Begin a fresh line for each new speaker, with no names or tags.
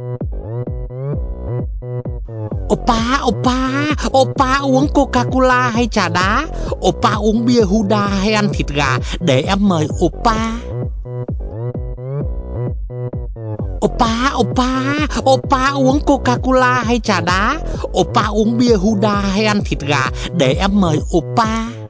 Oppa uống Coca-Cola hay trà đá? Oppa uống bia Huda hay ăn thịt gà? Để em mời Oppa. Oppa uống Coca-Cola hay trà đá? Oppa uống bia Huda hay ăn thịt gà? Để em mời Oppa.